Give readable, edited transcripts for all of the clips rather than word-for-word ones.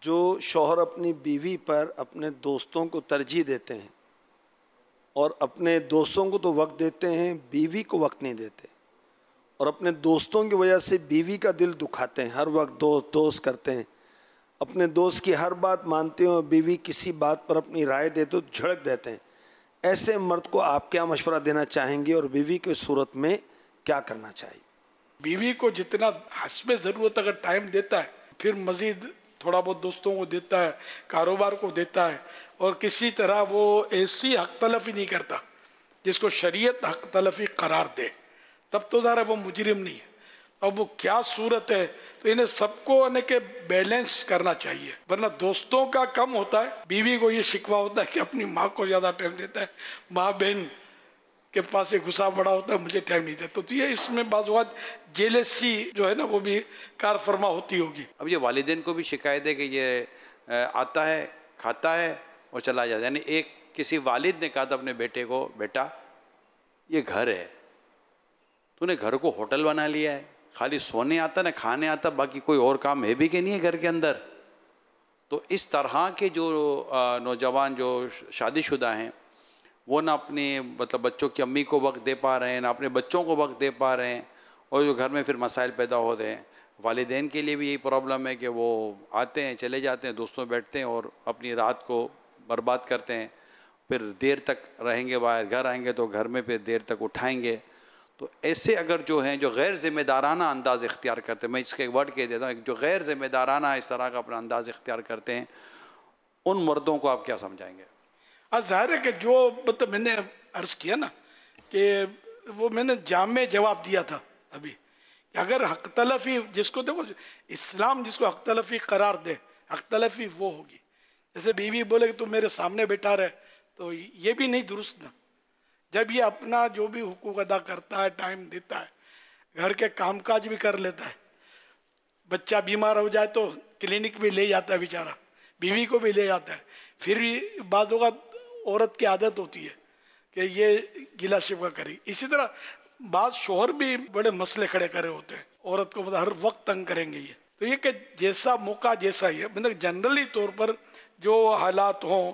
जो शौहर अपनी बीवी पर अपने दोस्तों को तरजीह देते हैं और अपने दोस्तों को तो वक्त देते हैं, बीवी को वक्त नहीं देते, और अपने दोस्तों की वजह से बीवी का दिल दुखाते हैं, हर वक्त दोस्त दोस्त करते हैं, अपने दोस्त की हर बात मानते हो, बीवी किसी बात पर अपनी राय देते तो झड़क देते हैं। ऐसे मर्द को आप क्या मशवरा देना चाहेंगे और बीवी की सूरत में क्या करना चाहिए? बीवी को जितना हस्बे ज़रूरत अगर टाइम देता है, फिर मज़ीद थोड़ा बहुत दोस्तों को देता है, कारोबार को देता है, और किसी तरह वो ऐसी हक तलफी नहीं करता जिसको शरीयत हक तलफी करार दे, तब तो ज़रा वो मुजरिम नहीं है। अब वो क्या सूरत है, तो इन्हें सबको यानी कि बैलेंस करना चाहिए, वरना दोस्तों का कम होता है, बीवी को ये शिकवा होता है कि अपनी माँ को ज़्यादा टाइम देता है, माँ बहन के पास ये गुस्सा बड़ा होता है, मुझे टाइम नहीं देता। तो ये इसमें बाज़ जेलसी जो है ना वो भी कार फरमा होती होगी। अब ये वालिदैन को भी शिकायत है कि ये आता है, खाता है और चला जाता है। यानी एक किसी वालिद ने कहा था अपने बेटे को, बेटा ये घर है, तूने घर को होटल बना लिया है, खाली सोने आता ना खाने आता, बाकी कोई और काम है भी कि नहीं है घर के अंदर। तो इस तरह के जो नौजवान जो शादीशुदा हैं वो ना अपने मतलब बच्चों की अम्मी को वक्त दे पा रहे हैं, ना अपने बच्चों को वक्त दे पा रहे हैं, और जो घर में फिर मसाइल पैदा होते हैं। वालिदैन के लिए भी यही प्रॉब्लम है कि वो आते हैं, चले जाते हैं, दोस्तों बैठते हैं और अपनी रात को बर्बाद करते हैं, फिर देर तक रहेंगे बाहर, घर आएंगे तो घर में फिर देर तक उठाएंगे। तो ऐसे अगर जो हैं जो गैर ज़िम्मेदाराना अंदाज़ इख्तियार करते हैं, मैं इसका एक वर्ड कह देता हूँ, जो गैर ज़िम्मेदाराना इस तरह का अपना अंदाज़ इख्तियार करते हैं, उन मर्दों को आप क्या समझाएंगे? ज़ाहिर है कि जो मतलब मैंने अर्ज़ किया ना कि वो मैंने जामे जवाब दिया था अभी कि अगर हक तलफ़ी जिसको देखो इस्लाम जिसको हक तलफ़ी करार दे, हक तलफ़ी वो होगी। जैसे बीवी बोले कि तू मेरे सामने बैठा रहे, तो ये भी नहीं दुरुस्त ना। जब ये अपना जो भी हुकूक अदा करता है, टाइम देता है, घर के कामकाज भी कर लेता है, बच्चा बीमार हो जाए तो क्लिनिक भी ले जाता है बेचारा, बीवी को भी ले जाता है, फिर भी बातों का औरत की आदत होती है कि ये गिला शिकवा करेगी। इसी तरह बाद शोहर भी बड़े मसले खड़े करे होते हैं, औरत को मतलब हर वक्त तंग करेंगे ये। तो ये कि जैसा मौका जैसा ही है, मतलब जनरली तौर पर जो हालात हों,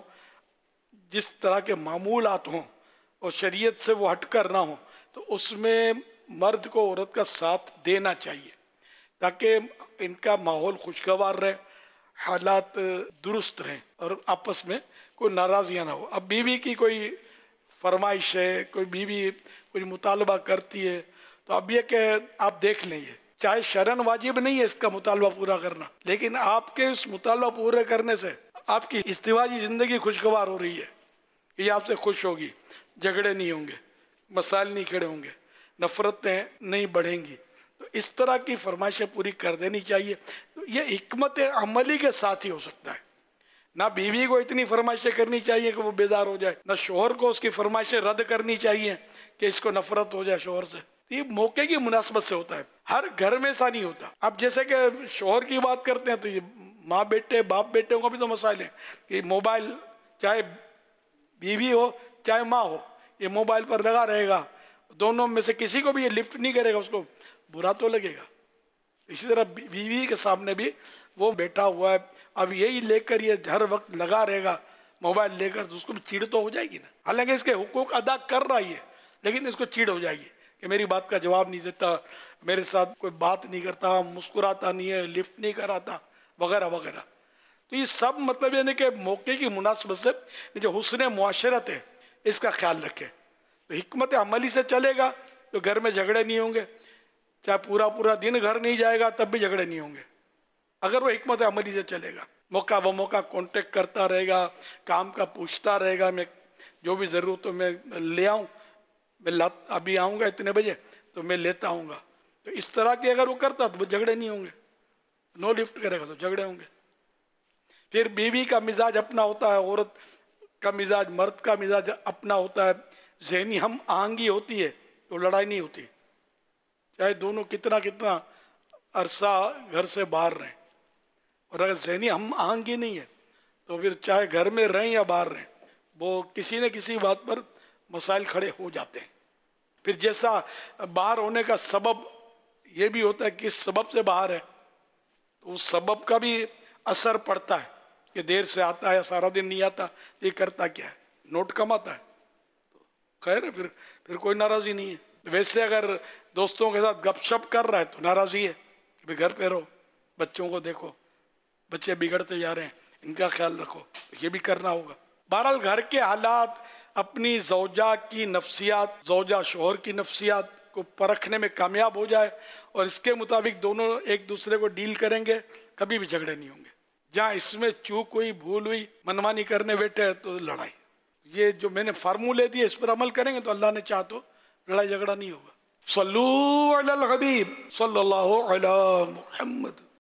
जिस तरह के मामूलात हों और शरीयत से वो हटकर ना हो, तो उसमें मर्द को औरत का साथ देना चाहिए ताकि इनका माहौल खुशगवार रहे, हालात दुरुस्त रहें और आपस में कोई नाराज़गियाँ ना हो। अब बीवी की कोई फरमाइश है, कोई बीवी कोई मुतालबा करती है, तो अब ये कि आप देख लें, ये चाहे शरन वाजिब नहीं है इसका मुतालबा पूरा करना, लेकिन आपके उस मुतालबा पूरे करने से आपकी इज़्तिवाजी ज़िंदगी खुशगवार हो रही है, ये आपसे खुश होगी, झगड़े नहीं होंगे, मसाइल नहीं खड़े होंगे, नफ़रतें नहीं बढ़ेंगी। तो इस तरह की फरमाइशें पूरी कर देनी चाहिए। तो ये हिकमत अमली के साथ ही हो सकता है। ना बीवी को इतनी फरमाइशें करनी चाहिए कि वो बेजार हो जाए, ना शोहर को उसकी फरमाइशें रद्द करनी चाहिए कि इसको नफरत हो जाए शोहर से। ये मौके की मुनासबत से होता है, हर घर में ऐसा नहीं होता। अब जैसे कि शोहर की बात करते हैं तो ये माँ बेटे बाप बेटे का भी तो मसाइल है कि मोबाइल, चाहे बीवी हो चाहे माँ हो, ये मोबाइल पर लगा रहेगा, दोनों में से किसी को भी ये लिफ्ट नहीं करेगा, उसको बुरा तो लगेगा। इसी तरह बीवी के सामने भी वो बैठा हुआ है, अब यही लेकर ये हर वक्त लगा रहेगा मोबाइल लेकर, तो उसको भी चिढ़ तो हो जाएगी ना। हालांकि इसके हुकूक अदा कर रहा ही है, लेकिन इसको चिढ़ हो जाएगी कि मेरी बात का जवाब नहीं देता, मेरे साथ कोई बात नहीं करता, मुस्कुराता नहीं है, लिफ्ट नहीं कराता, वगैरह वगैरह। तो ये सब मतलब यानी कि मौके की मुनासबत से जो हुस्न मुआशरत है इसका ख्याल रखे। तो हिकमत अमली से चलेगा तो घर में झगड़े नहीं होंगे, चाहे पूरा पूरा दिन घर नहीं जाएगा तब भी झगड़े नहीं होंगे अगर वो हिकमत अमली से चलेगा। मौका व मौका कांटेक्ट करता रहेगा, काम का पूछता रहेगा, मैं जो भी ज़रूरत हो मैं ले आऊँ, मैं अभी आऊँगा इतने बजे तो मैं लेता आऊँगा। तो इस तरह की अगर वो करता तो झगड़े नहीं होंगे। नो लिफ्ट करेगा तो झगड़े होंगे। फिर बीवी का मिजाज अपना होता है, औरत का मिजाज, मर्द का मिजाज अपना होता है। ज़हनी हम आहंगी होती है तो लड़ाई नहीं होती, चाहे दोनों कितना कितना अरसा घर से बाहर रहें। और अगर ज़हनी हम आहंगी नहीं है तो फिर चाहे घर में रहें या बाहर रहें, वो किसी न किसी बात पर मसाइल खड़े हो जाते हैं। फिर जैसा बाहर होने का सबब ये भी होता है किस सबब से बाहर है, तो उस सबब का भी असर पड़ता है कि देर से आता है, सारा दिन नहीं आता, ये करता क्या है, नोट कमाता है, तो खैर है, फिर कोई नाराज़ी नहीं है। वैसे अगर दोस्तों के साथ गपशप कर रहा है तो नाराज़ी है कि भाई घर पे रहो, बच्चों को देखो, बच्चे बिगड़ते जा रहे हैं, इनका ख्याल रखो, ये भी करना होगा। बहरहाल घर के हालात, अपनी जौजा की नफ्सियात, जौजा शोहर की नफ्सियात को परखने में कामयाब हो जाए और इसके मुताबिक दोनों एक दूसरे को डील करेंगे, कभी भी झगड़े नहीं होंगे। जहाँ इसमें चूक हुई, भूल हुई, मनमानी करने बैठे तो लड़ाई। ये जो मैंने फार्मूले दिए इस पर अमल करेंगे तो अल्लाह ने चाहा तो लड़ाई झगड़ा नहीं होगा। सल्लू अलल हबीब सल्लल्लाहु अलैहि मुहम्मद।